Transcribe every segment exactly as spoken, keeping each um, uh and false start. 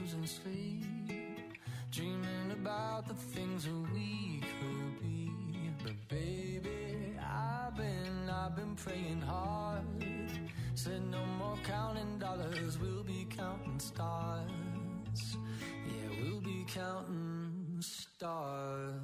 losing sleep, dreaming about the things that we could be. But baby, I've been, I've been praying hard. Said no more counting dollars, we'll be counting stars. Yeah, we'll be counting stars.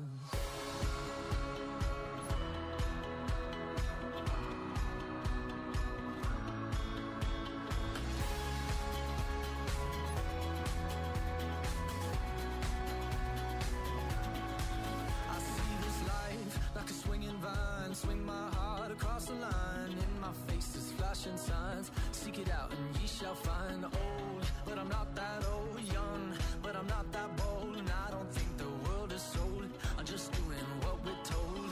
Like a swinging vine, swing my heart across the line. In my face is flashing signs. Seek it out and ye shall find. Old, but I'm not that old. Young, but I'm not that bold. And I don't think the world is sold. I'm just doing what we're told.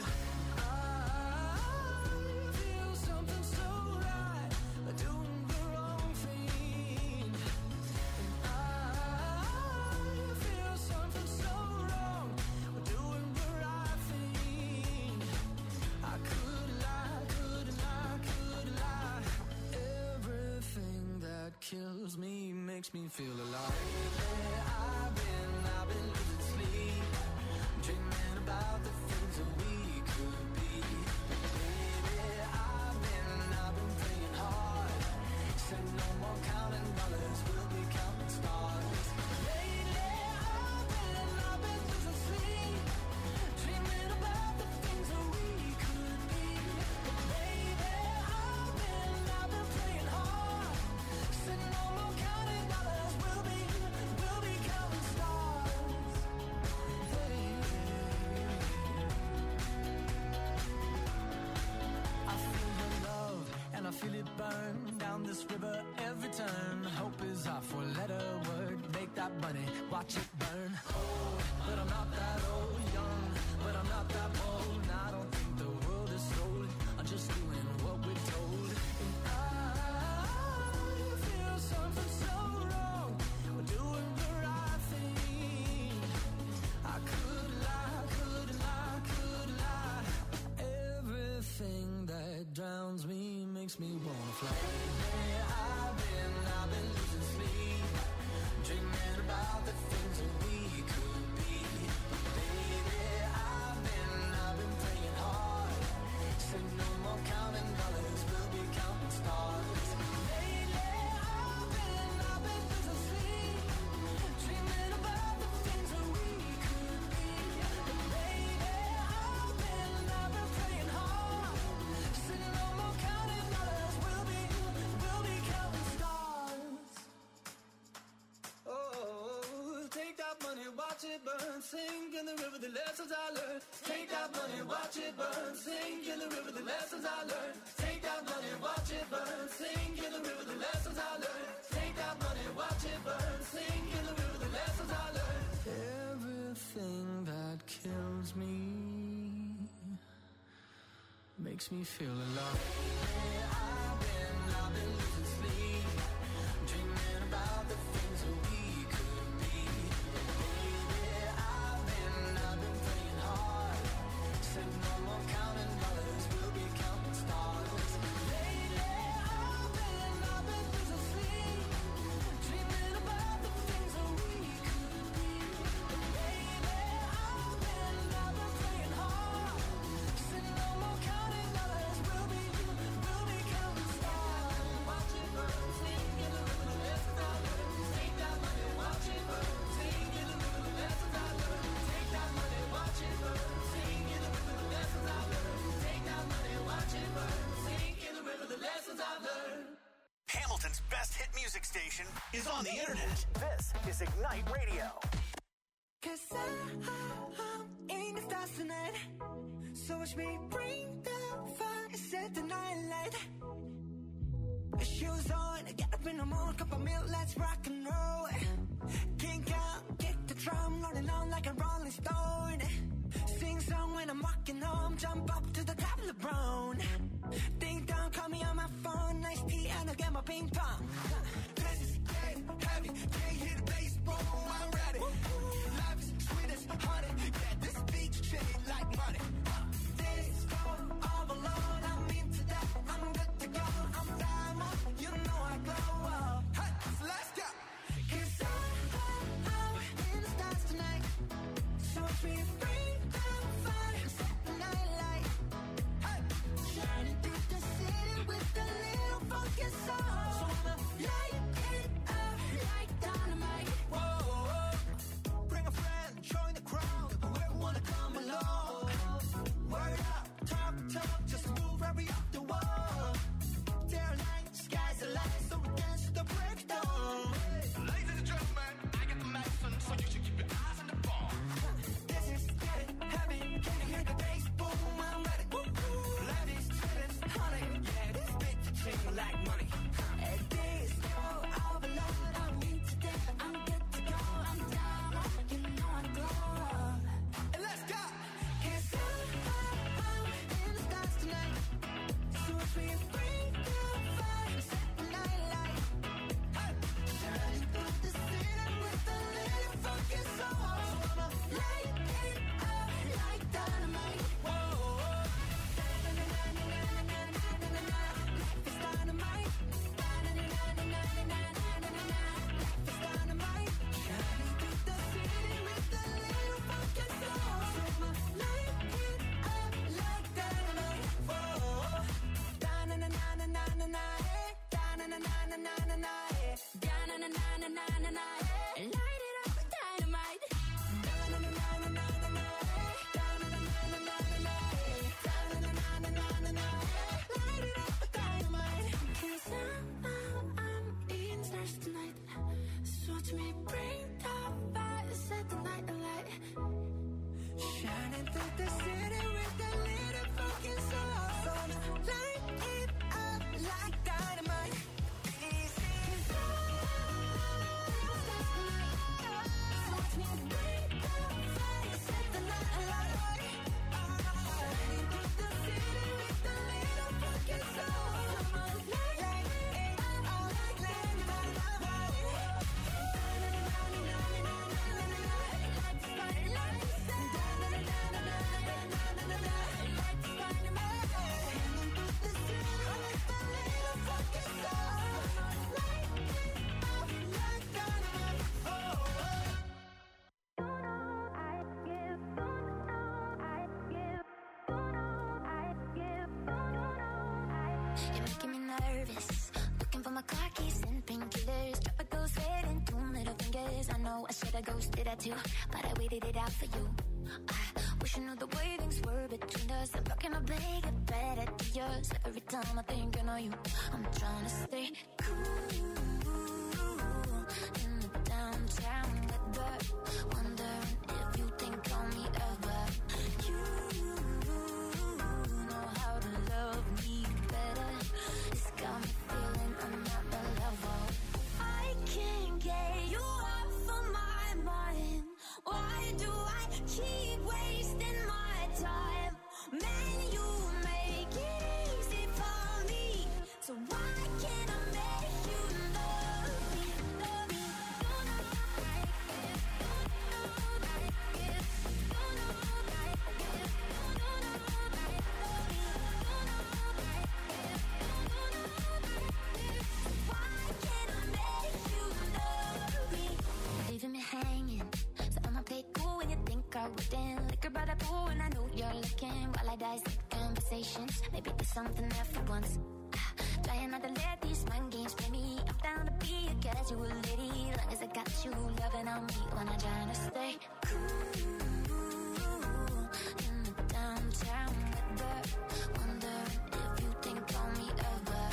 I feel something so right, doing the wrong thing. And I feel something so wrong, doing the right thing. I could lie, could lie, could lie. Everything that kills me makes me feel alive. Lately I've been, I've been losing sleep, dreaming about the things that we could be. Baby, I've been, I've been praying hard. Said no more counting dollars, we'll be counting stars. Lately I've been, I've been losing sleep, dreaming about the things that we could be. Baby, I've been, I've been praying hard. Said no more counting dollars, we'll be, we'll be counting stars. Hey. I feel your love and I feel it burn down this river every turn. Hope is our four-letter word. Make that money, watch it burn. Old, but I'm not that old. Young, but I'm not that bold. And I don't think the world is sold. I'm just doing what we're told. And I feel something so wrong, we're doing the right thing. I could lie, could lie, could lie. Everything that drowns me makes me wanna fly. Lately I've been, I've been losing sleep, dreaming about the things that we could be. Baby, I've been, I've been praying hard. Said no more counting dollars, we'll be counting stars. Lately I've been, I've been losing sleep, dreaming about the things that we could be. Baby, I've been, I've been praying hard. Said no more counting dollars, we'll be, we'll be counting stars. Oh, take that money, watch it burn, sink in the river, the lessons I learned. Take that money, watch it burn, sink in the river, the lessons I learned. Take that money, watch it burn, sink in the river, the lessons I learned. Take that money, watch it burn, sink in the river, the lessons I learned. Everything that kills me makes me feel alive. Lately I've been, I've been losing sleep, dreaming about the things that we could be. Baby, I've been, I've been praying hard. Said no more counting dollars, we'll be counting stars. Lately I've been, I've been losing sleep, dreaming about the things that we could be. Baby, I've been, I've been praying hard. Said no more counting dollars, we'll be, we'll be counting stars. Watch it burn, sing in the river, the lessons I learned. Take that money, watch it burn, sing in the river, the lessons I learned. Take that money, watch it burn, sing in the river, the lessons I learned. Take that money, watch it burn, sing in the river, the lessons I learned. Hamilton's best hit music station is on the internet. This is Ignite Radio. Cause I, I'm in the stars tonight. So watch me bring the fire, set the night light. Shoes on, get up in the morning, cup of milk, let's rock and roll. Kink out, kick the drum, rolling on like a rolling stone. Sing song when I'm walking home, jump up to the top of the brown. Ding dong, call me on my phone, nice tea and I'll get my ping pong. This is getting heavy, can't hit the bass, boom, I'm ready. Life is sweet as honey, yeah, this beat shade like money. This go all alone, I'm into that, I'm good to go, I'm diamond, you know I glow up. Hey, so let's go. Cause I You're making me nervous. Looking for my car keys and painkillers. Drop a ghost red and two middle fingers. I know I should've ghosted that too, but I waited it out for you. I wish I knew the way things were between us. I'm blocking my bag, get better to yours. Every time I think I know you, I'm trying to stay cool in the downtown weather. Wondering if you think on me ever. You know how to love me better. It's got me feeling I'm not the level. I can't get you off of my mind. Why do I keep wasting my time? Man, you make it easy for me. So why can't I make you love me? Love me. You know I get, you know I get, you know I get, you know I love me. You know I get, you know I get. Why can't I make you love me? Leaving me hanging. So I'ma play cool when you think I wouldn't. Liquor by the pool and I know you're looking. While I dissect conversations, maybe there's something there for once. Ah, trying not to let these mind games play me. I'm down to be a casual lady, long as I got you loving on me. When I'm trying to stay cool in the downtown weather. Wondering if you think on me ever.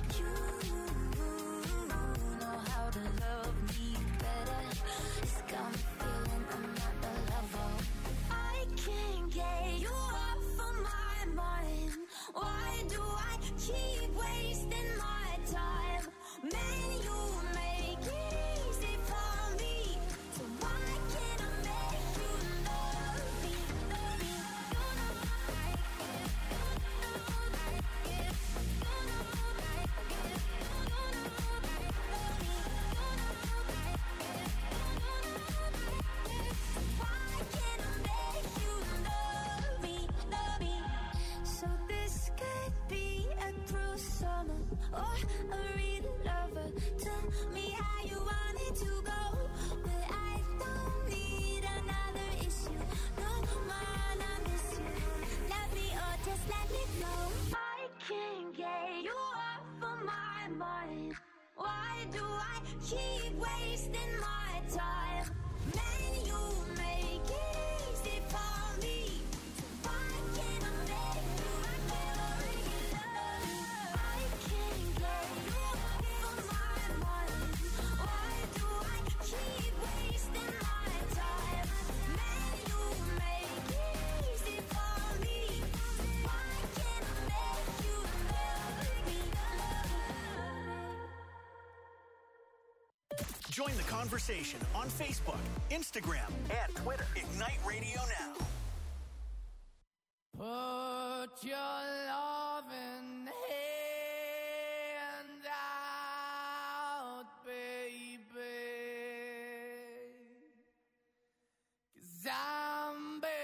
You know how to love me better. It's got me feeling I'm not the level. I can't get you off of my mind. Why do I keep wasting my time? Man, you make it easy for me. So why can't I make you love me? Love me. You know I get, you know I get, you know I get, you know I love me. You know I get, you know I get. Why can't I make you love me? Love me. So this could be a cruel summer or a real lover. Tell me how you want it to go, but I don't need another issue. No man, I miss you. Love me or just let me go. I can't get you off of my mind. Why do I keep wasting my time? Man, you make it easy for me. So why can't I make you love me? I can't get you off of my mind. Why do I keep wasting my time? Man, you make it easy for me. Why can't I make you love me? Join the conversation on Facebook, Instagram, and Twitter. Ignite Radio Now. Put your loving hand out, baby, 'cause I'm begging.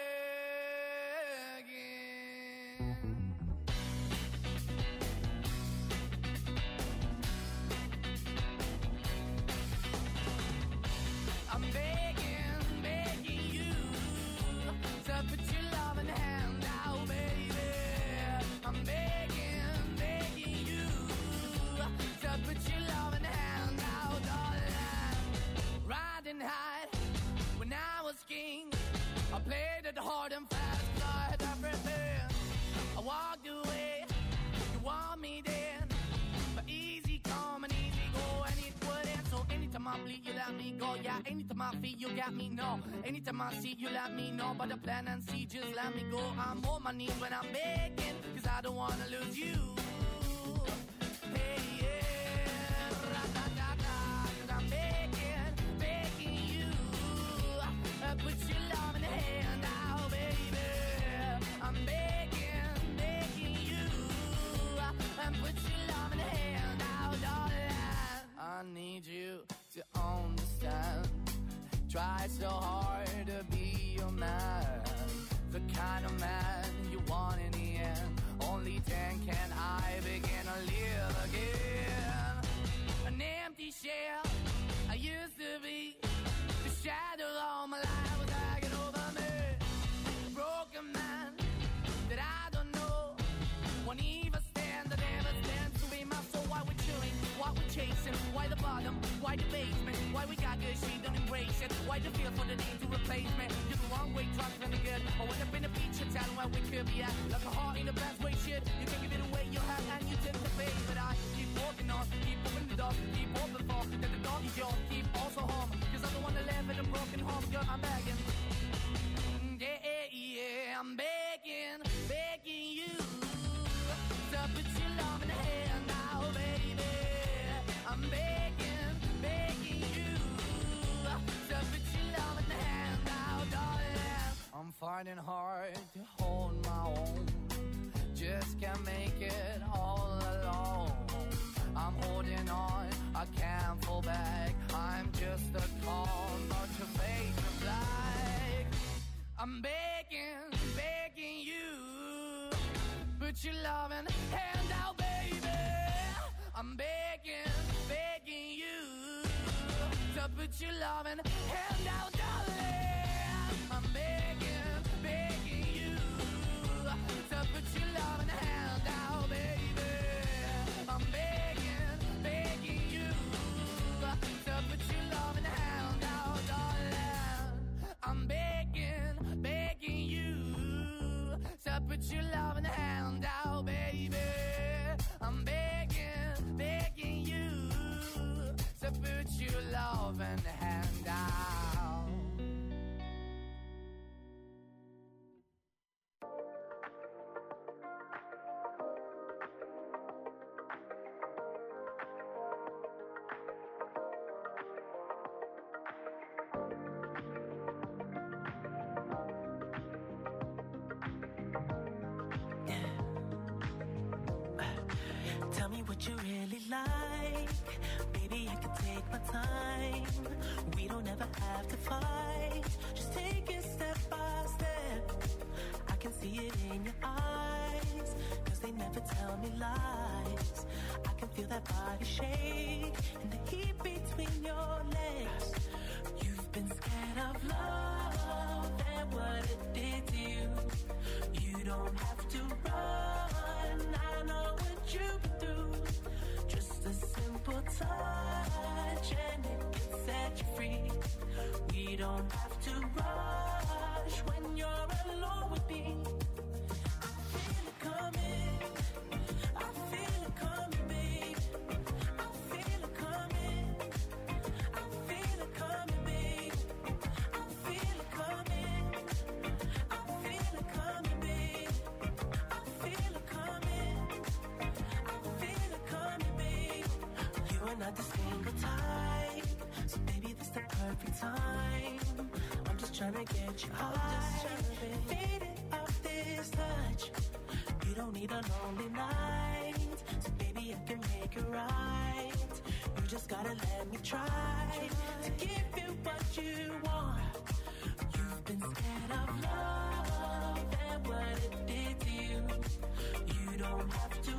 I'm begging, begging you to put your loving hand out, baby. I'm begging, begging you to put your loving hand out, darling. Riding high when I was king, I played it hard and fast, I had everything. I walked away, you want me then, but easy come and easy go, and it wouldn't. So anytime I bleed, you let me go. Yeah, anytime I feel, you got me, no. Anytime I see, you let me know. But the plan and see, just let me go. I'm on my knees when I'm begging, 'cause I don't wanna lose you. Hey, yeah, ra-da-da-da, 'cause I'm begging, begging you. Uh, put your love in the hand out, baby. I'm begging, begging you. Uh, and put your love in the hand out, darling. I need you to understand. Try so hard to be your man, the kind of man you want in the end. Only then can I begin to live again. An empty shell I used to be, the shadow all my life was hanging over me. A broken man that I don't know won't even stand the damn Why the bottom? Why the basement? Why we got good, she don't embrace it? Why the feel for the need to replace me? You're the wrong way, trying to good. I went up in a feature town where we could be at. Like a heart in the best way, shit. You can give it away, you have, and you tend to pay. But I keep walking on, keep moving the dog, keep open for that the dog is yours, keep also home. Cause I don't wanna live in a broken home, girl, I'm begging. Yeah, yeah, yeah, I'm begging, begging you to put your love in the hand now, baby. I'm begging, begging you to put your love in the hand now, darling. I'm finding hard to hold my own, just can't make it all alone. I'm holding on, I can't fall back. I'm just a call, not your face of black. I'm begging, begging you, put your loving hand out, baby. I'm begging, begging you to put your loving hand out, darling. I'm begging, begging you to put your loving hand out, baby. I'm begging, begging you to put your loving hand out, darling. I'm begging, begging you to put your loving hand out, baby. I'm begging, begging you to put your loving hand out. Tell me what you really like. Baby, I can take my time. We don't ever have to fight. Just take it step by step. I can see it in your eyes, cause they never tell me lies. I can feel that body shake and the heat between your legs. You've been scared of love and what it did to you. You don't have to run, I know what you've been through. Just a simple touch and it can set you free. We don't have to rush when you're alone with me. I feel it coming, I feel it coming, babe. I feel it coming, I feel it coming, babe. I feel it coming, I feel it coming, babe. I feel it coming, I feel it coming, babe. You are not the single type, so baby, this the perfect time. I'm just trying to get you high, faded off this touch. You don't need a lonely night, so baby, I can make it right. You just gotta let me try to give you what you want. You've been scared of love and what it did to you. You don't have to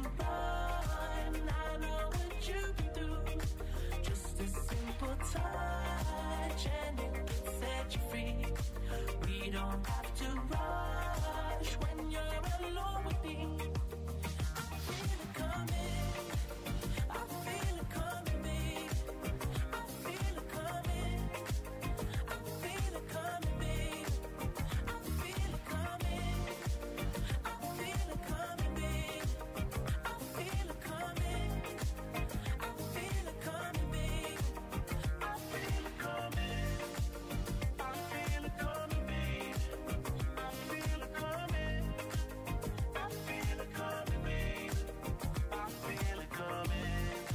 run, I know what you've been through. Just a simple touch and it can set you free. We don't have to rush when you're alone with me. I feel it coming, I feel it coming, babe. I feel it coming, I feel it coming, babe. I feel it coming, I feel it coming, babe. I feel it coming, I feel it coming, babe. I feel it coming, I feel it coming, babe. I feel it coming, I feel it coming, babe. I feel it coming,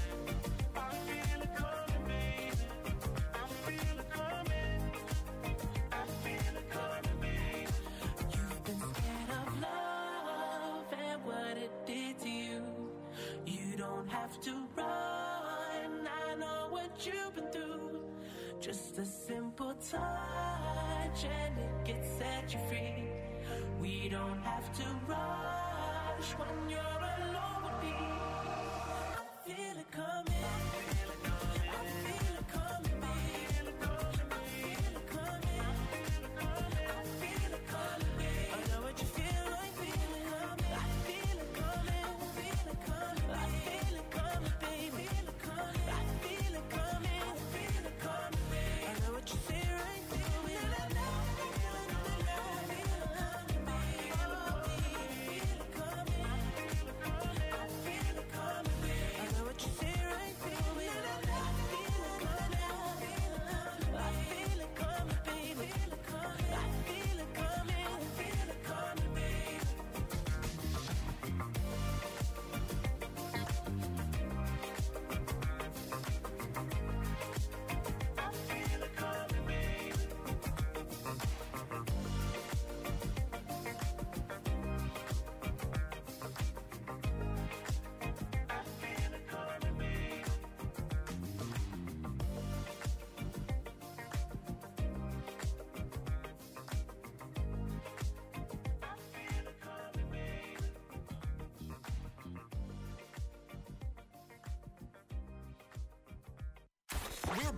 I feel it coming, babe. I feel it coming, I feel it coming, babe. You've been scared of love and what it did to you. You don't have to run, I know what you've been through. Just a simple touch and it can set you free. We don't have to rush when you're alone with me. I feel it coming, I feel it coming, I feel it coming, babe. I feel it coming, I feel it coming, babe. I know what you feel like, feel it coming. I feel it coming, I feel it coming, I feel it coming, babe. I feel it coming, I feel it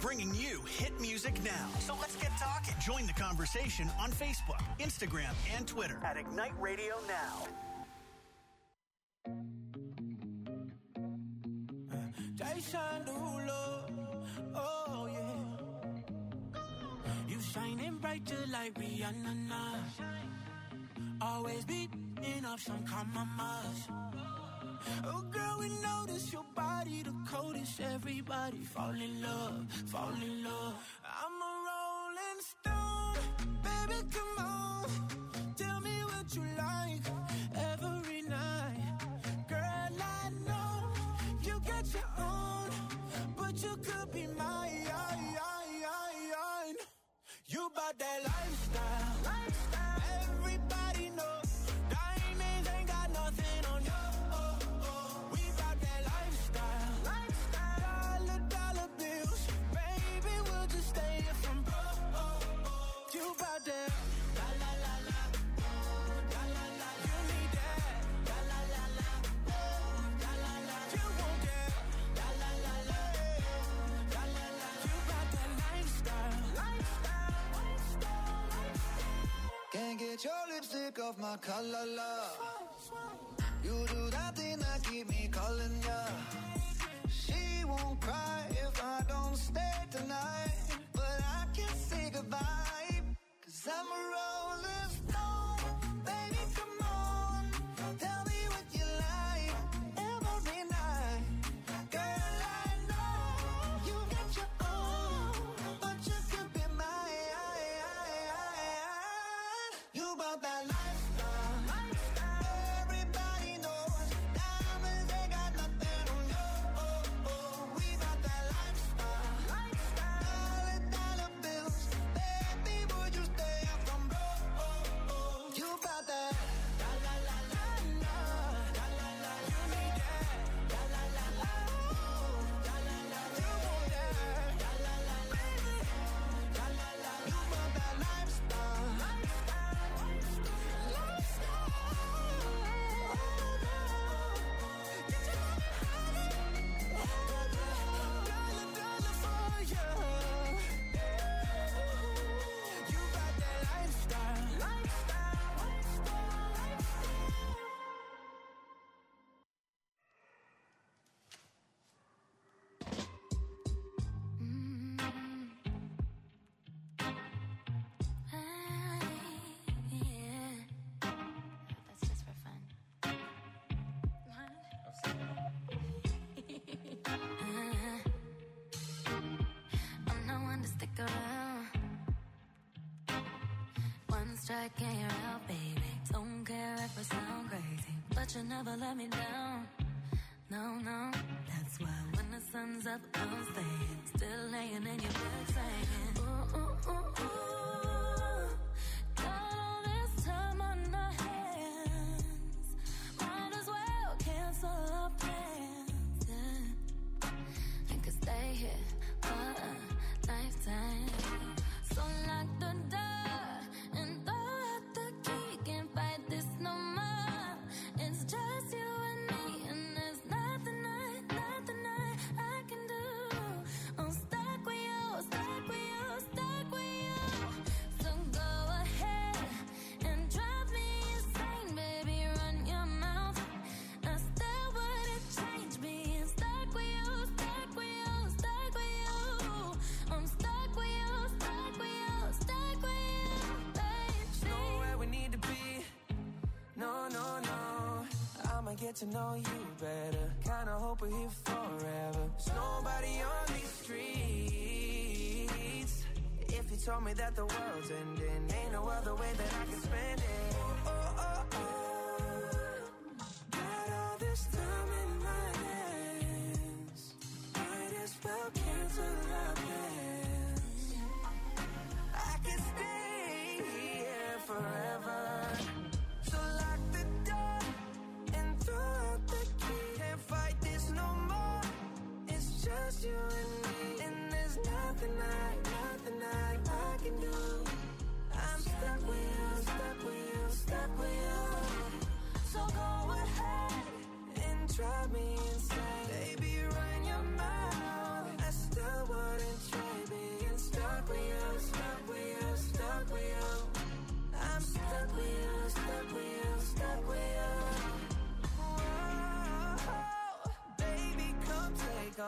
bringing you hit music now. So let's get talking. Join the conversation on Facebook, Instagram, and Twitter at Ignite Radio Now. Jason Derulo, oh yeah. You shining bright just like Rihanna now. Always beating up some compromise. Oh girl, we notice your body the coldest. Everybody fall in love, fall in love. I'm a rolling stone, baby, come on. Tell me what you like every night. Girl, I know you got your own, but you could be mine. You bout that lifestyle, lifestyle. Everybody knows diamonds ain't got nothing on you. Oh, oh. We bout that lifestyle, lifestyle. Dollar, dollar bills, baby, we'll just stay here from broke. Oh, oh. You bout that la la la la, la la la. You need that la la la la, la la la. You want that la la la la, la la la. You bout that lifestyle, lifestyle. Can't get your lipstick off my collar, love. You do that thing that keep me calling ya. She won't cry if I don't stay tonight, but I can't say goodbye, cause I'm a rolling stone. Baby, come on, tell me what you like every night. Girl, I know you got your own, but you could be mine. You about that lifestyle, lifestyle. Everybody knows diamonds ain't got nothing on you. Oh, oh. We about that lifestyle, lifestyle. Dollar, dollar bills, baby, would you stay up from broke? Oh, oh. You about that la la la la la, la la la. You need that la la la la, la la la. You want that la la la baby, la la la. You about that lifestyle, lifestyle. That's just for fun. I'm not one to stick around. One strike and you're out, baby. Don't care if I sound crazy, but you never let me down. No, no, that's why when the sun's up, I'm staying. Still laying in your bed saying, ooh, ooh, ooh, ooh. Got all this time on our hands. Might as well cancel our plans. Yeah. I could stay here for a lifetime. So lock the door and throw out the key. Can't fight this no more. It's just you and me, and there's nothing I, nothing I, I can do. I'm stuck with you, stuck with you, stuck with you. So go ahead and drive me insane, baby. Run your mouth. I still wouldn't change being stuck with you, stuck with you, stuck with you. I'm stuck with you, stuck with you, stuck with you, baby. Nowhere we need to be. No, no, no. I'ma get to know you better. Kinda hope we're here forever. There's nobody on these streets. If you told me that the world's ending, ain't no other way that I can spend it. Oh, oh, oh. Got all this time in my hands. Might as well cancel our plans. I can stay here forever. So lock the door and throw out the key. Can't fight this no more. It's just you and me, and there's nothing I, nothing I, I can do. I'm stuck with you, stuck with you, stuck with you. So go ahead and drive me insane, baby. Run your mouth. I still wouldn't trade.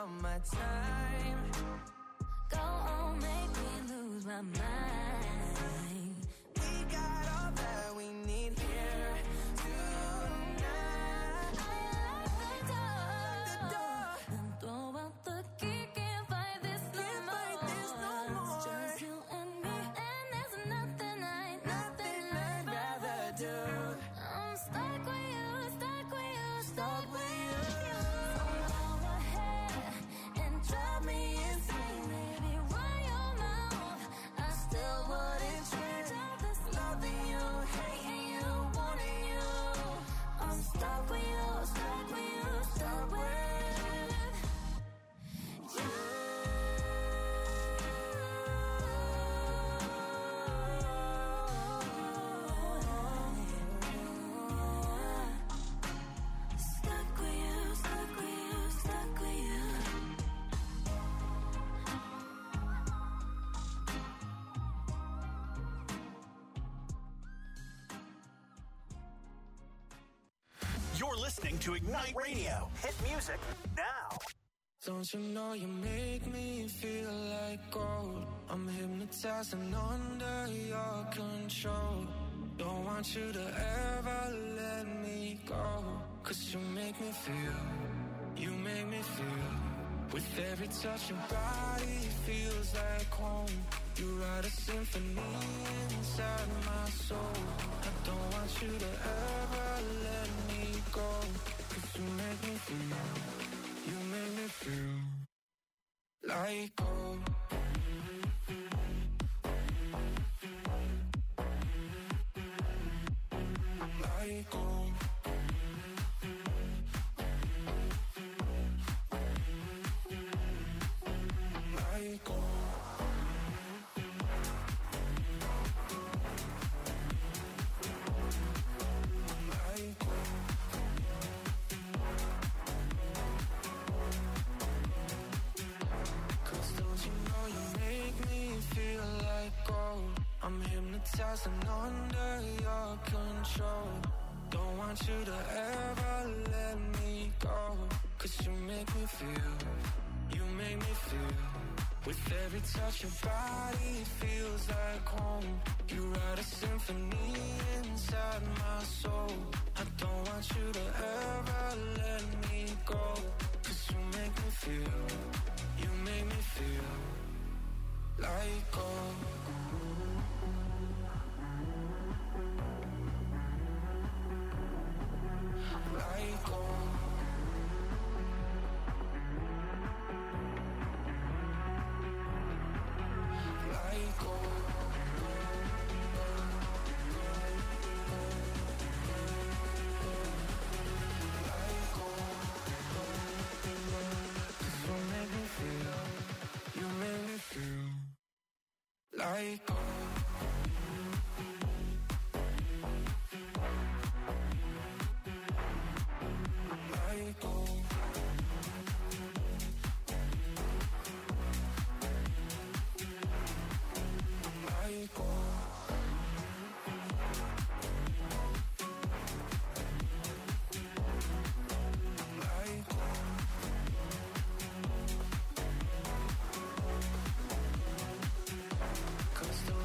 all my time. Go on, make me lose my mind. We got all that we need here tonight. I lock the door, The door. and throw out the key. Can't fight this no Can't more. fight this no more. It's just you and me, and there's nothing I, Nothing I'd rather do. I'm stuck with you, stuck with you, stuck with you. So go ahead and drive me insane, baby. Run your mouth, I still wouldn't change. All this loving you, hating you, wanting you. I'm stuck with you, stuck with you, stuck with you. Stuck with you, stuck with you, stuck with you. You're listening to Ignite Radio. Hit music now. Don't you know you make me feel like gold? I'm hypnotized and under your control. Don't want you to ever let me go. Cause you make me feel, you make me feel. With every touch your body feels like home. You write a symphony inside my soul. I don't want you to ever let me go. Cause you make me feel, you make me feel like gold. Like gold. Like gold. Like gold. Cause don't you know you make me feel like gold? I'm hypnotized and under your control. Don't want you to ever let me go. Cause you make me feel, you make me feel. With every touch your body feels like home. You write a symphony inside my soul. I don't want you to ever let me go. Cause you make me feel, you make me feel like gold. Like gold. Like gold. Like gold. 'Cause you make me feel, you make me feel like gold. Like gold. Like gold. Like gold. Cause don't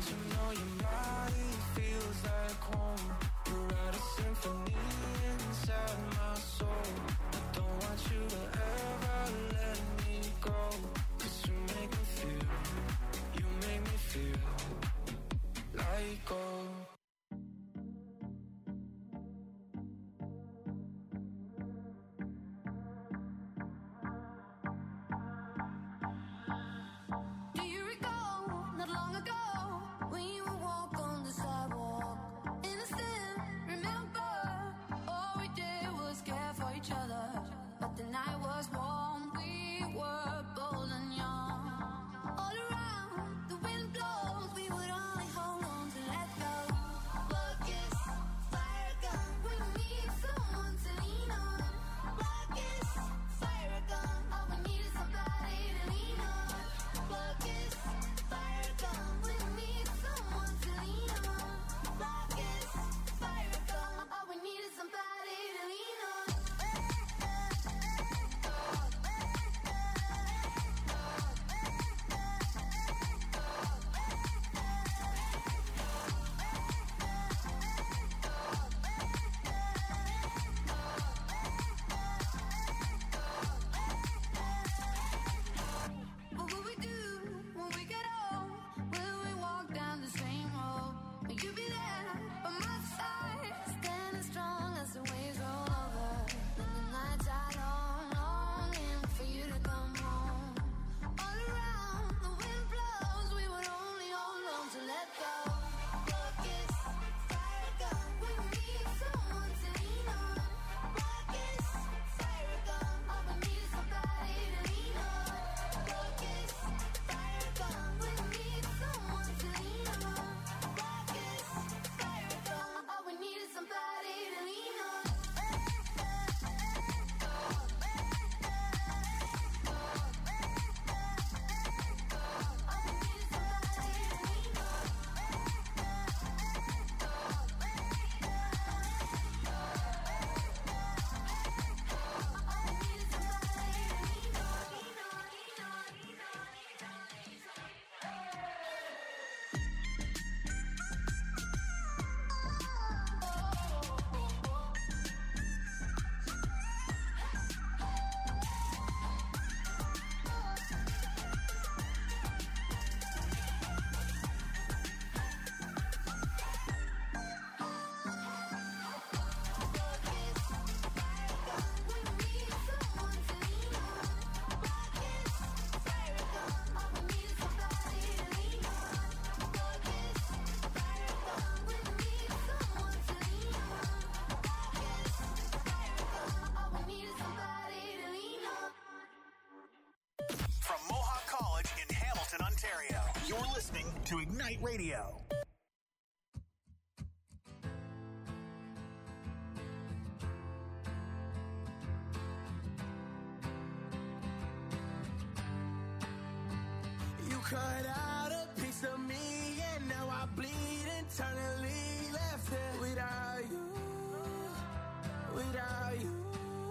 to Ignite Radio. You cut out a piece of me and now I bleed internally, left here without you, without you.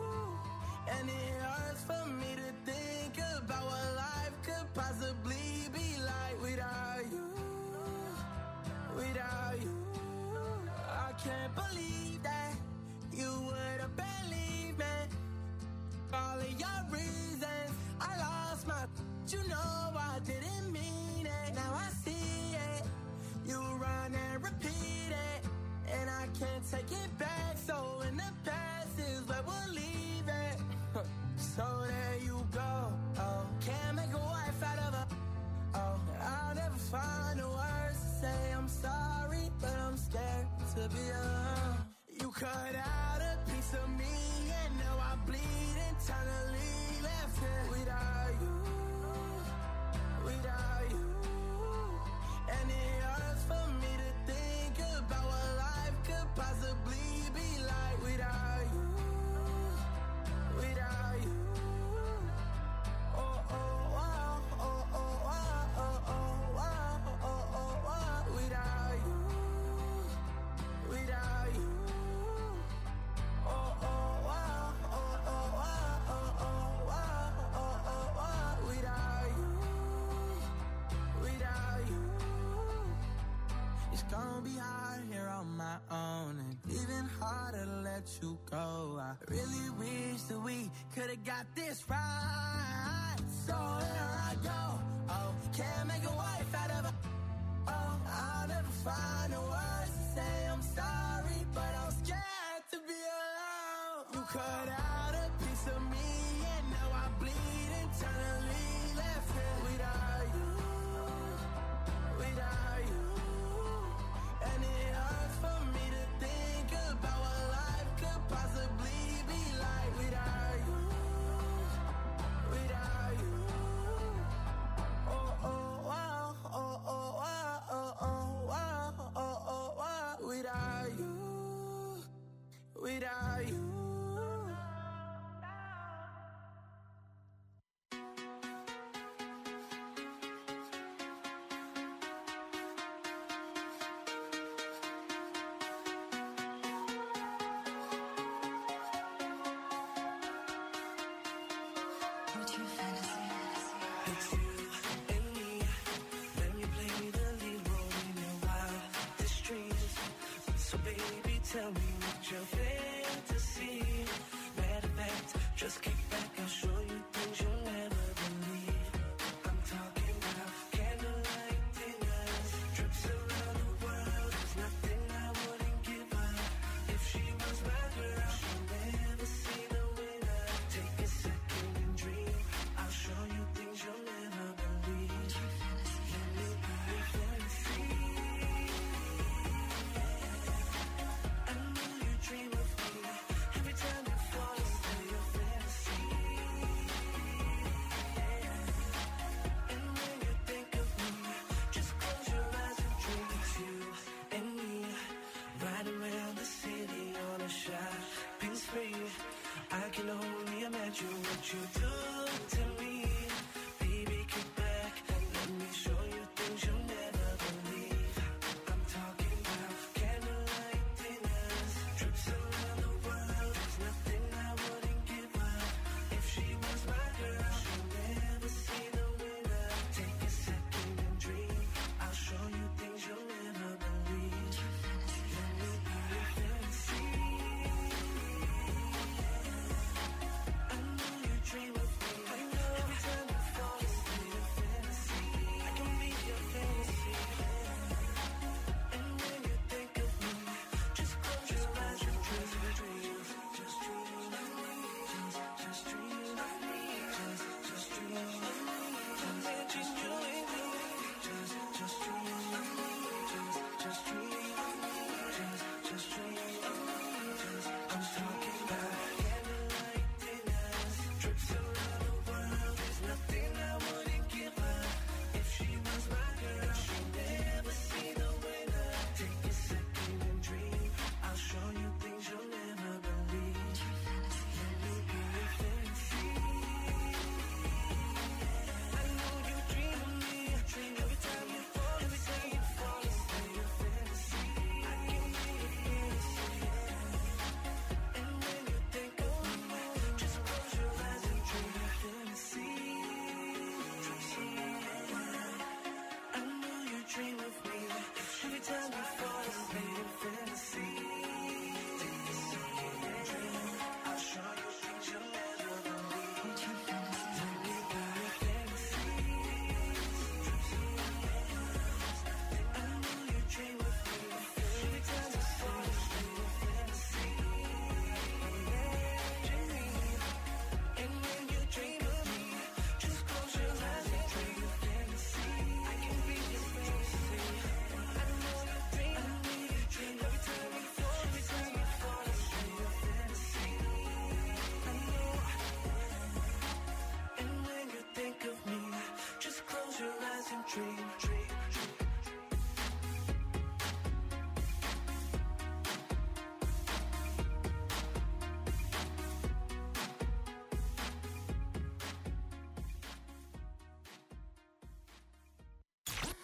And it hurts for me to think about what life could possibly be like without you, without you. I can't believe that you would have believed me. All of your reasons, I lost my, you know I didn't mean it. Now I see it. You run and repeat it, and I can't take it back. So in the past is where we'll leave it. So there you go. Oh, can't make a wife out of a. Oh, I'll never find the words to say I'm sorry, but I'm scared to be alone. You cut out a piece of me, and now I bleed internally, left here without you, without you. And it hurts for me to think about what life could possibly be like without you, without you. Oh, oh, oh, oh, oh, oh, oh, oh, oh, oh, oh, without you, without you. Oh, oh, oh, oh, oh, oh, oh, oh, oh, oh, oh, without you, without you. It's gonna be hard here on my own, and even harder to let you go. I really wish that we could've got this right. So here I go. Oh, can't make a wife out of a. Oh, I'll never find the words to say I'm sorry, but I'm scared to be alone. You cut out a piece of me, and now I bleed internally, left here without you, without you. And it hurts for me to think about what life could possibly be like without you, without you. Oh, oh, oh, oh, oh, oh, oh, oh, oh, oh, oh, without you, without you. What's your fantasy? It's you and me. When you play the lead role in your wildest dreams. So baby, tell me what your fantasy. Matter of fact, just kick back, I'll show you things you'll never believe. I'm talking about candlelight dinners, trips around the world. There's nothing I wouldn't give her. If she was my girl, she'll never see the winner. Take a second and dream. I'll show you things you'll never believe. Let me be your fantasy. I know you dream of me. Every time you fall asleep, your fantasy. And when you think of me, just close your eyes and dream. It's you and me, riding around the city on a shopping spree. I can only imagine what you do to me. Baby, kick back and let me show you things you'll never believe. I'm talking about candlelight dinners, trips around the world. There's nothing I wouldn't give her. If she was my girl, she'll never see the winner. Take a second and dream. I'll show you things you'll never believe. Let me be your fantasy. I know you dream of me. Every time you fall asleep, your fantasy. I can be your fantasy. And when you think of me, just close your eyes and dream, dream. Just dream of me. Just, just dream of me. Just, just dream of me. Just, just you and me. Just, just dream of me. Just, just dream of me. Just, just dream of me. Just, I'm talking about candlelight dinners, trips around the world. There's nothing I wouldn't give her. If she was my girl, she'd never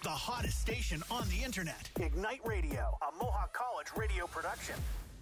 the hottest station on the internet. Ignite Radio, a Mohawk College radio production.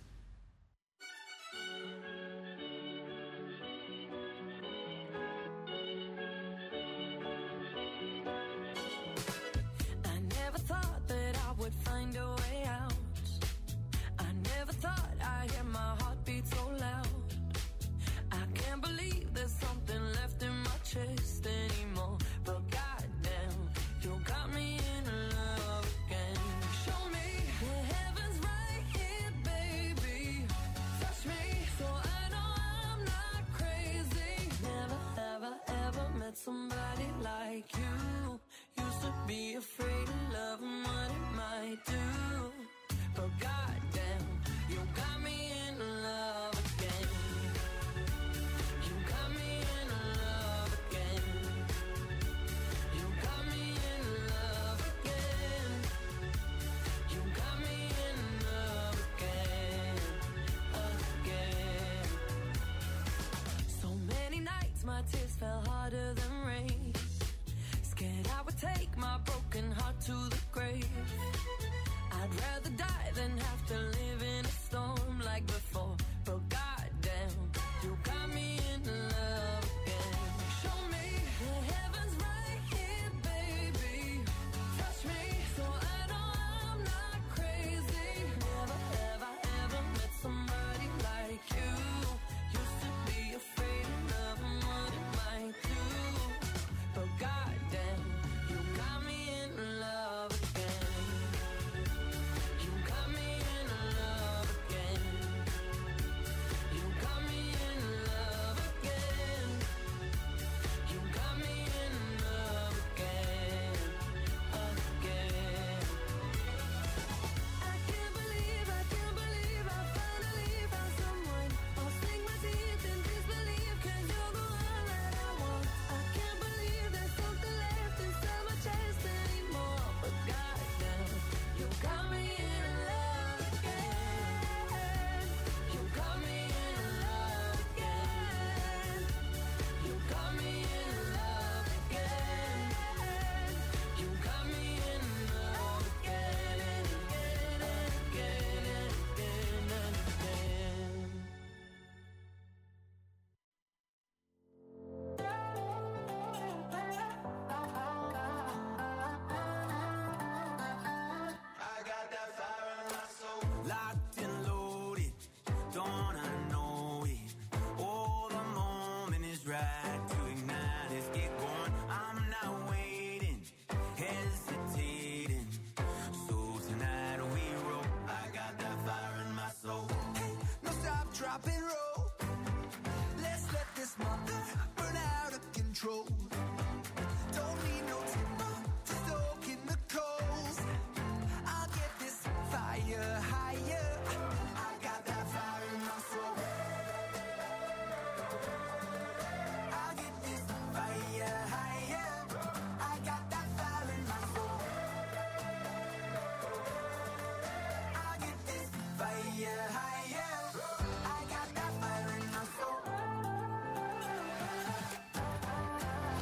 I never thought that I would find a way out. I never thought I'd hear my heartbeat so loud. I can't believe there's something left in my chest anymore. But goddamn, you got me in love again. Show me the heavens right here, baby. Touch me so I know I'm not crazy. Never, ever, ever met somebody like you. Used to be afraid of love and what it might do. But goddamn, you got me in love again. You got me in love again. You got me in love again. You got me in love again, again. So many nights my tears fell harder than rain. Scared I would take my broken heart to the grave. I'd rather die than have to live in a storm like before. But goddamn, you got me in love again. Show me the heavens right here, baby. Touch me so I know I'm not crazy. Never, ever, ever met somebody like you. Used to be afraid of love and what it might do. But goddamn, you got me in love again. You got me in love again. You got me in love again. You got me in love again, again. I can't believe, I can't believe I finally found someone. I'll sink my teeth in disbelief 'cause you're the one that I want. I can't believe there's something left inside my chest anymore. But goddamn, you got me in love again. You got me in love again. You got me in love again. You got me in love again and again and again and again and again. I got that fire in my soul. Locked and loaded, don't I know it? Oh, the moment is right to ignite. Let's get going. I'm not waiting, hesitating. So tonight we roll. I got that fire in my soul. Hey, no stop, drop and roll. Let's let this mother burn out of control. Don't need no timber to soak in the coals. I'll get this fire higher. I got that fire in my soul. I'll get this fire higher. I got that fire in my soul. I'll get this fire higher. I got that fire in my soul.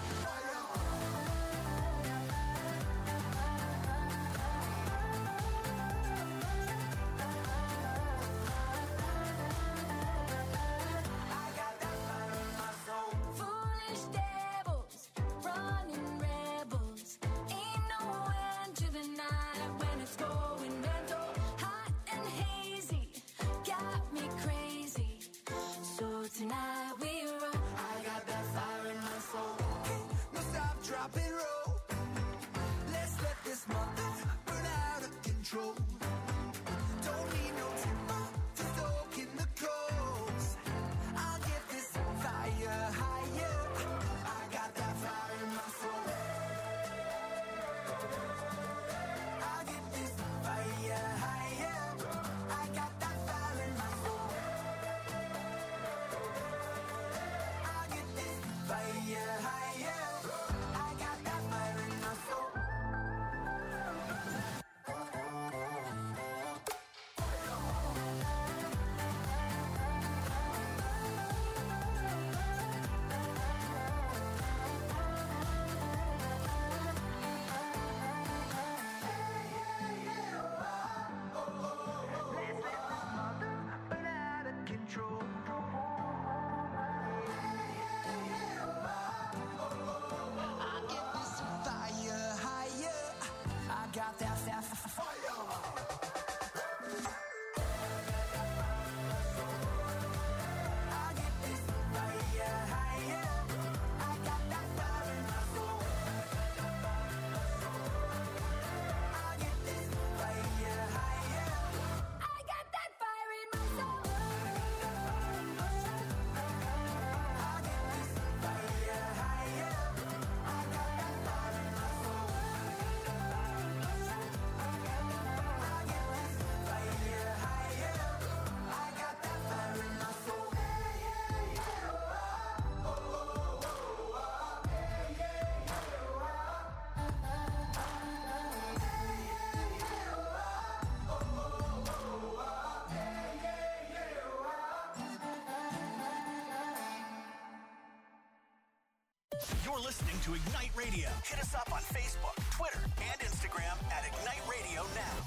You're listening to Ignite Radio. Hit us up on Facebook, Twitter, and Instagram at Ignite Radio Now.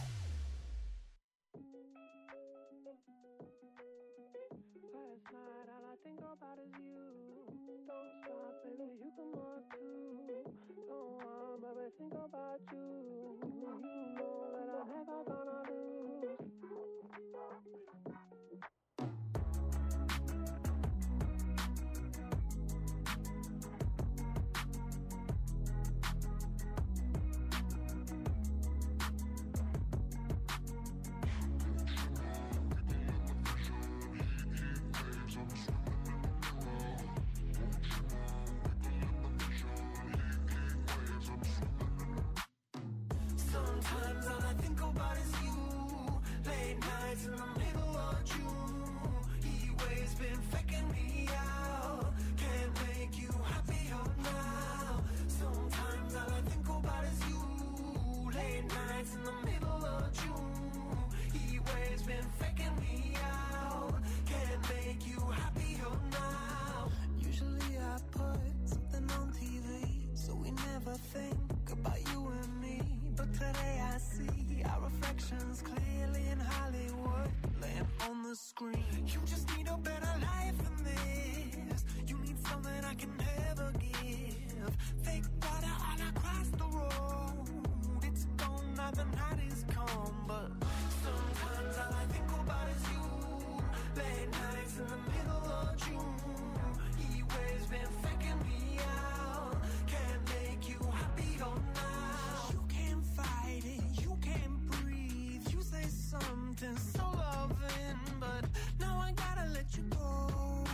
Last night, all I think about is you. Don't stop, baby, you can walk too. Don't want, baby, think about you. You know that I'm never gonna lose. Sometimes all I think about is you. Late nights in the middle of June. He waves been faking me out. Can't make you happier now. Sometimes all I think about is you. Late nights in the middle of June. He waves been faking me out. Can't make you happier now. Usually I put something on T V, so we never think about you and me. But today I see our reflections clearly in Hollywood, laying on the screen. You just need a better life than this. You need something I can never give. Fake water all across the road. It's gone now, the night is come. But sometimes all I think about is you. Late nights in the middle of June. He waves been faking me out. Can't make you happier now. You can't fight it, you can't breathe. You say something so loving, but now I gotta let you go.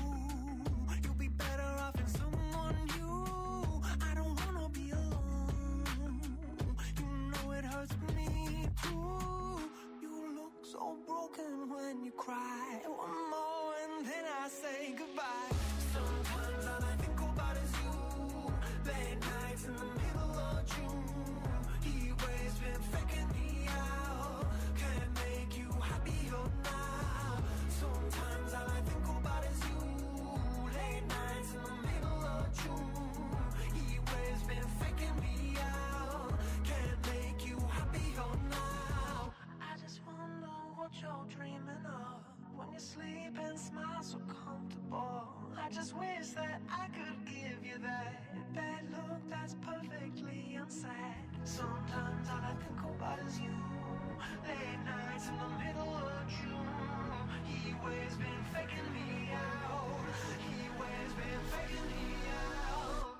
You'll be better off in someone new. I don't wanna be alone. You know it hurts me too. You look so broken when you cry. One more and then I say goodbye. Sometimes all I think about is you. Late nights in the middle of June. He waves been faking me out. Can't make you happier now. Sometimes all I think about is you. Late nights in the middle of June. He waves been faking me out. Can't make you happier now. I just wonder what you're dreaming of when you sleep and smile so comfortable. I just wish that I could give you that that look that's perfectly unsaid. Sometimes all I think about is you. Late nights in the middle of June. He waves been faking me out. He waves been faking me out.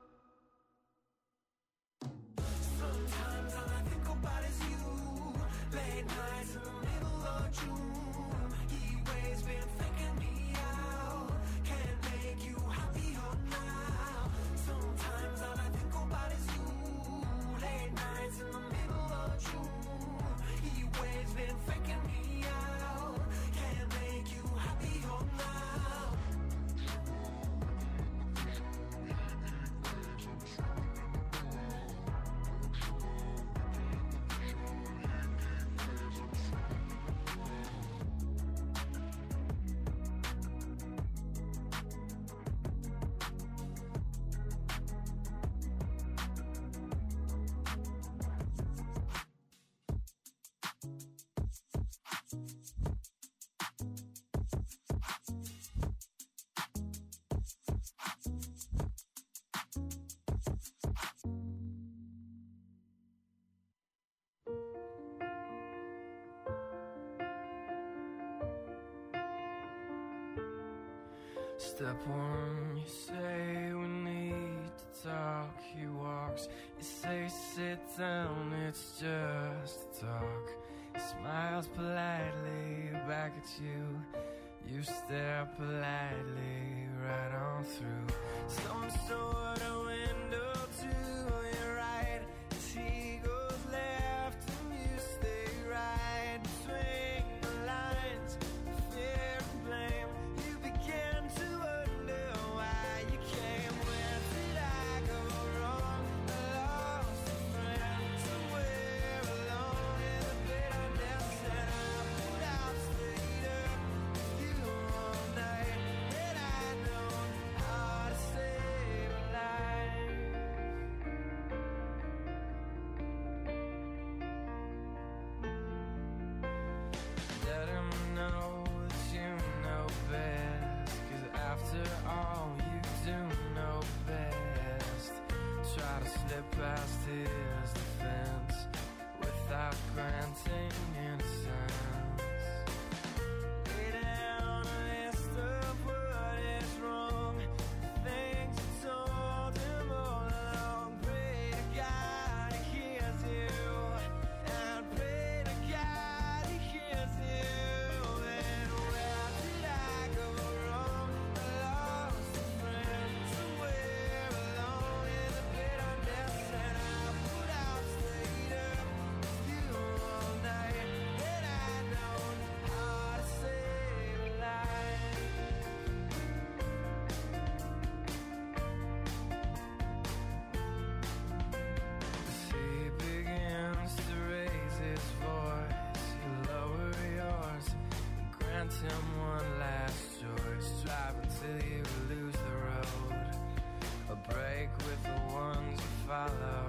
Sometimes all I think about is you. Late nights in the middle of June. He waves been faking me out. Can't make you happier now. Sometimes all I think about is you. Late nights in the middle of June. He waves been faking me out. Can't make you happier now. Step one, you say we need to talk. He walks, you say sit down, it's just a talk. He smiles politely back at you. You stare politely right on through some sort of window to your right. As he goes left and you stay right between the lines of fear and blame. You begin to wonder why you came. Where did I go wrong? I lost a friend somewhere alone in the bitterness, and I put out stayed up with you all night. And I don't him one last choice. Drive until you lose the road. A break with the ones you follow.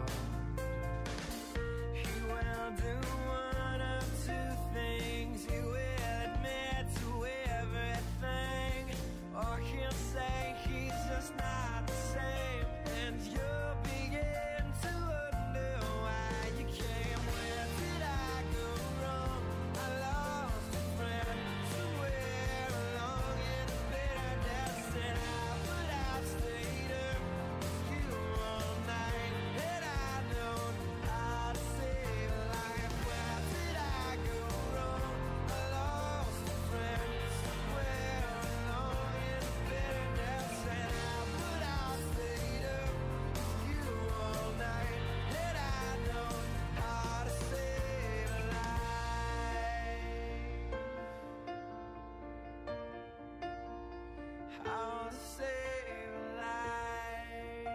He will do one of two things. He will admit to everything, or he'll say he's just not the same. And you'll begin to wonder why you came. Where did I go wrong? I lost a friend somewhere along in the bitterness. And I would have stayed up with you all night. Had I known how to save a life. Where did I go wrong? I lost a friend somewhere along in the bitterness. And I would have stayed up with you all night. Had I known how to save a life. How to save a life.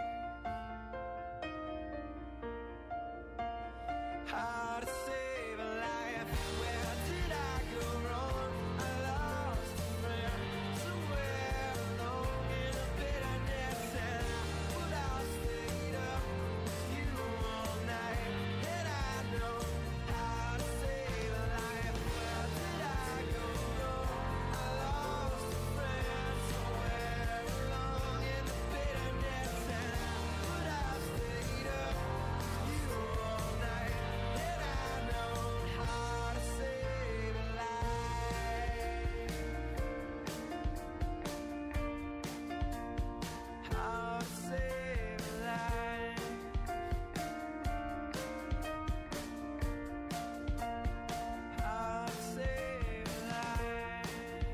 How to save a life. Where did I go wrong? I lost a friend somewhere alone in the bitterness. And I would have stayed up with you all night. Had I known how to save a life. Where did I go wrong? I lost a friend somewhere along in the bitterness. And I would have stayed up with you all night. Had I known how to save a life. How to save a life. How to save a life.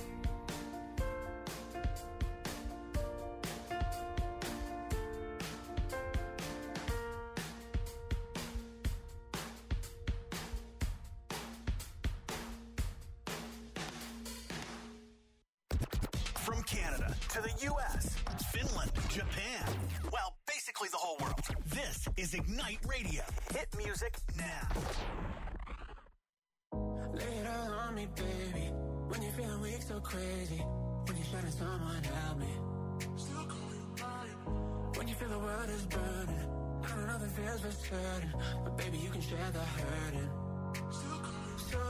From Canada to the U S, Finland, Japan, well, basically the whole world. This is Ignite Radio. Hit music now. Lay it all on me, baby. When you're feeling weak, so crazy. When you're shutting someone, help me. When you feel the world is burning, I don't know if it feels for certain, but baby, you can share the hurting. So,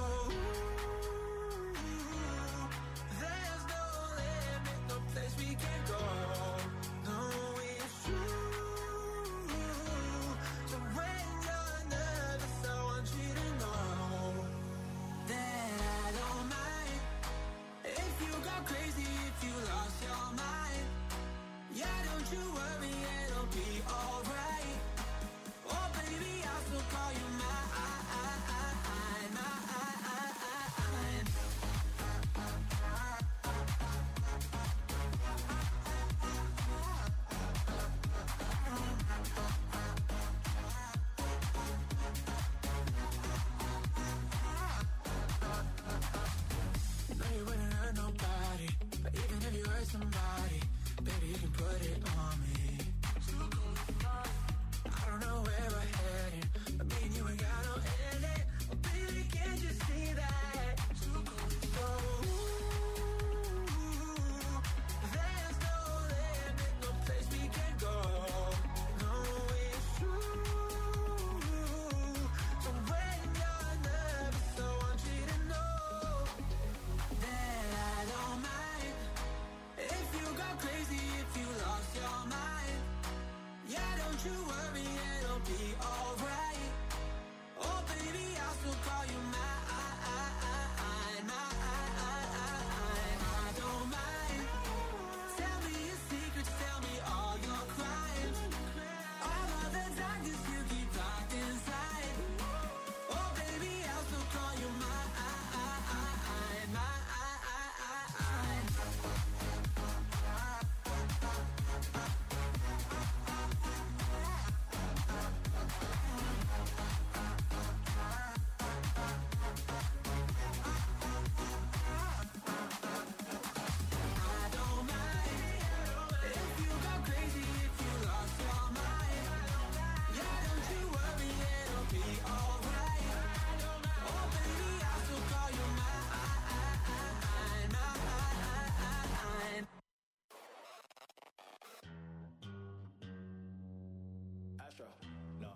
there's no limit, no place we can go. No, it's true. So when you're nervous, I want you to know that I don't mind if you go crazy, if you lost your mind. Yeah, don't you worry, it'll be alright. Oh, baby, I'll still call you mine. No, you wouldn't hurt nobody, but even if you hurt somebody, baby, you can put it on me. I don't know where we're heading, but me and you ain't Astro. No.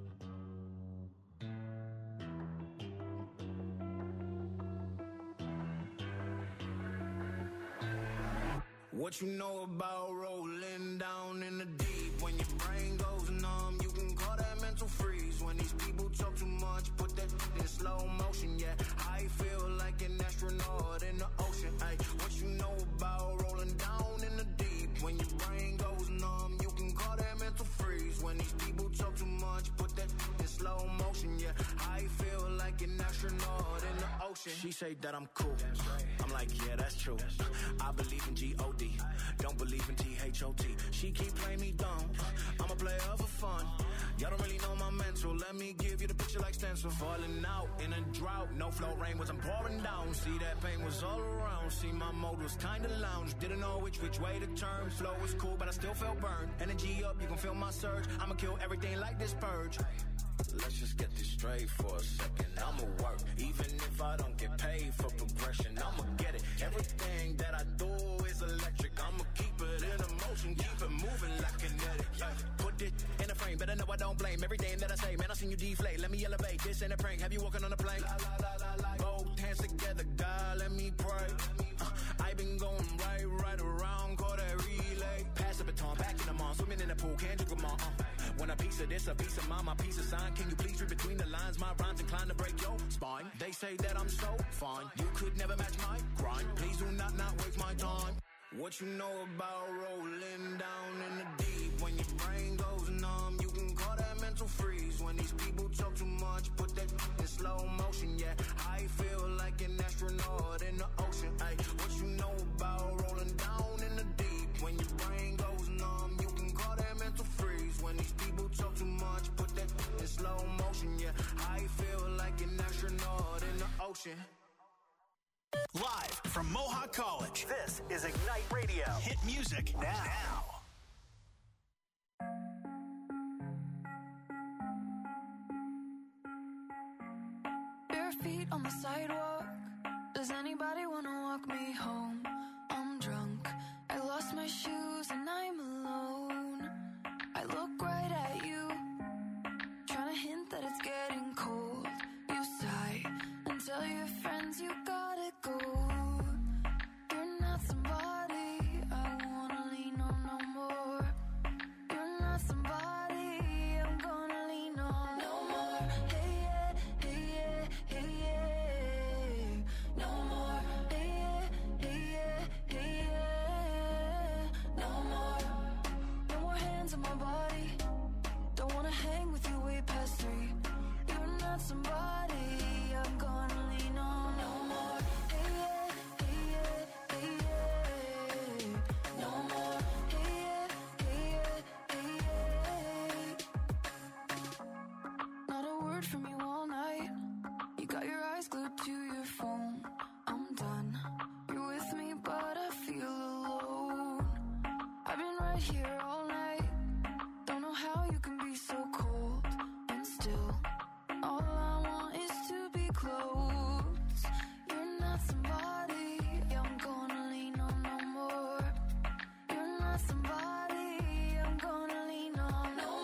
What you know about rolling down in the deep? When your brain goes numb, you can call that mental freeze. When these people talk too much, put that in slow motion, yeah. I feel like an astronaut in the ocean, ay. What you know about rolling down in the deep? When your brain goes numb, you can call that mental freeze. When these people talk too much, put that in slow motion, yeah. I feel like an astronaut in the ocean. She say that I'm cool. I'm like, yeah, that's true. I believe in G O D. Don't believe in T H O T. She keep playing me dumb. I'm a player for fun. Y'all don't really know my mental. Let me give you the picture like stencil. Falling out in a drought. No flow rain wasn't pouring down. See, that pain was all around. See, my mode was kinda lounge. Didn't know which which way to turn. Flow was cool, but I still felt burned. Energy up, you can feel my surge. I'ma kill everything like this purge. Let's just get this straight for a second. I'ma work, even if I don't get paid for progression. I'ma get it. Everything that I do is electric. I'ma keep it in motion, keep it moving like kinetic. Uh, put it in a frame, better know I don't blame everything that I say. Man, I seen you deflate. Let me elevate. This ain't a prank. Have you walking on a plane? La, la, la, la, la. Both hands together, God, let me pray. Uh, I been going right, right around, call that relay. Pass the baton, back in the mall, swimming in the pool, can't drink them all. Uh. When a piece of this, a piece of mine, my piece of sign. Can you please read between the lines? My rhymes inclined to break your spine. They say that I'm so fine. You could never match my grind. Please do not, not waste my time. What you know about rolling down in the deep? When your brain goes numb, you can call that mental freeze. When these people talk too much, put that in slow motion, yeah. I feel like an astronaut in the ocean, ay. What you know about rolling down in the deep? When your brain goes numb, you can call that mental freeze. When these people talk too much, put that in slow motion, yeah. I feel like an astronaut in the ocean. Live from Mohawk College, this is Ignite Radio. Hit music now. Bare feet on the sidewalk. Does anybody wanna walk me home? I'm drunk. I lost my shoes and I'm alone. I look right at you, trying to hint that it's getting cold. You sigh and tell your friends you gotta go. You're not somebody I wanna lean on no more. You're not somebody I'm gonna lean on no more. Hey yeah, hey yeah, hey yeah. No more. Hey yeah, hey yeah, hey yeah. No more. No more hands on my body. Don't wanna hang with you way past three. You're not somebody I'm gonna lean on no more. Hey yeah, hey yeah, hey yeah. No more. Hey yeah, hey yeah, hey yeah. Not a word from you all night. You got your eyes glued to your phone. I'm done. You're with me, but I feel alone. I've been right here all night. Don't know how you can be so cold and still. All I want is to be close. You're not somebody I'm gonna lean on no more. You're not somebody I'm gonna lean on no